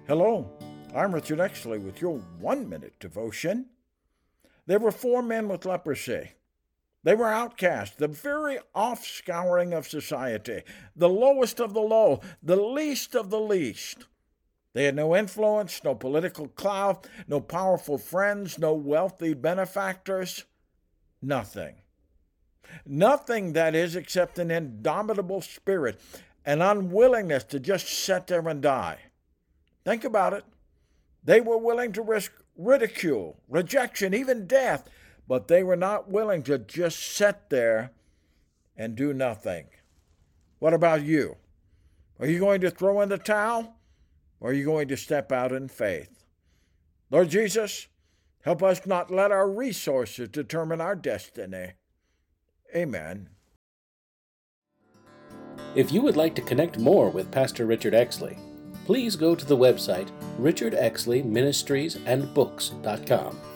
Hello, I'm Richard Exley with your 1-minute devotion. There were 4 men with leprosy. They were outcast, the very offscouring of society, the lowest of the low, the least of the least. They had no influence, no political clout, no powerful friends, no wealthy benefactors, nothing. Nothing, that is, except an indomitable spirit, an unwillingness to just sit there and die. Think about it. They were willing to risk ridicule, rejection, even death, but they were not willing to just sit there and do nothing. What about you? Are you going to throw in the towel, or are you going to step out in faith? Lord Jesus, help us not let our resources determine our destiny. Amen. If you would like to connect more with Pastor Richard Exley, please go to the website richardexleyministriesandbooks.com.